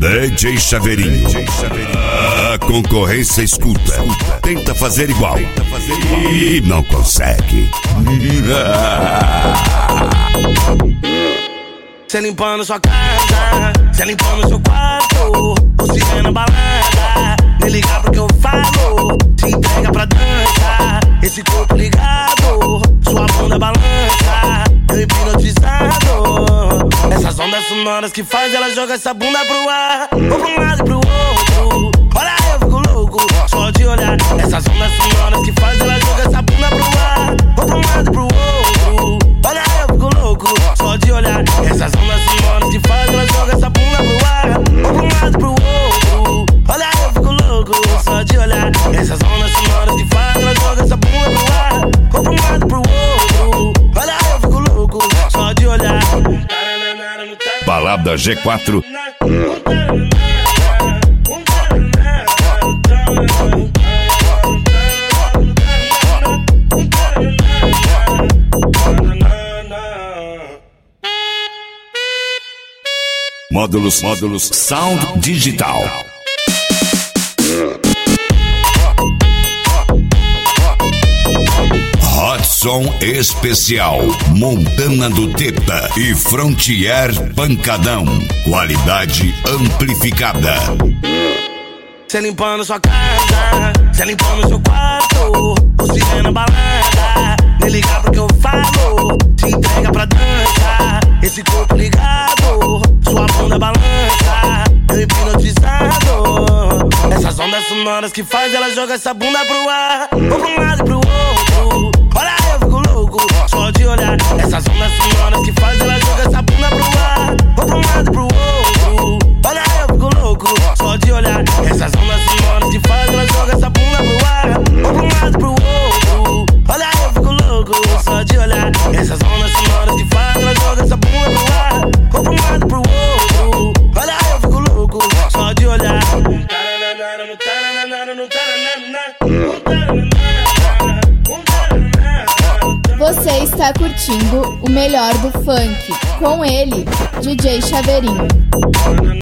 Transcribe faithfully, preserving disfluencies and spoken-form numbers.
D J Chaveirinho. A concorrência escuta. Tenta fazer igual. E não consegue. Cê limpando sua casa, cê limpando seu quarto, você vê na balada, nem ligar pro que eu falo, te entrega pra dança, esse corpo ligado, sua bunda balança, eu hipnotizado. Essas ondas sonoras que faz ela joga essa bunda pro ar, ou pra um lado e pro outro, olha eu fico louco, só de olhar. Essas ondas sonoras que faz ela joga essa bunda pro ar, ou pra um lado e pro outro, olha eu fico louco, só de olhar. Essas ondas sonoras que faz ela joga essa bunda pro ar, ou pra um lado e pro outro, olha eu fico louco, só de olhar. Essas ondas sonoras que faz ela joga essa bunda pro ar, ou pra um lado e pro outro, olha eu fico louco, só de olhar. Balada G quatro. Módulos, módulos, Sound Digital. Hot Som Especial, Montana do Teta e Frontier Pancadão. Qualidade amplificada. Cê limpando sua casa, cê limpando seu quarto, você vê na balada, nem ligar pro que eu falo, te entrega pra dança, esse corpo ligado, sua bunda balança, eu hipnotizado. Essas ondas sonoras que faz ela joga essa bunda pro ar, ou pra um lado e pro outro, olha eu fico louco, só de olhar. Essas ondas sonoras que faz ela joga essa bunda pro ar, ou pra um lado e pro outro, olha eu fico louco, só de olhar. Essas ondas sonoras que faz ela joga essa bunda pro ar, ou pra um lado e pro outro, olha eu fico louco, só de olhar. Essas ondas sonoras que faz ela joga essa bunda pro ar, ou pra um lado e pro outro, olha eu fico louco, só de olhar. Você está curtindo o melhor do funk, com ele, D J Chaveirinho.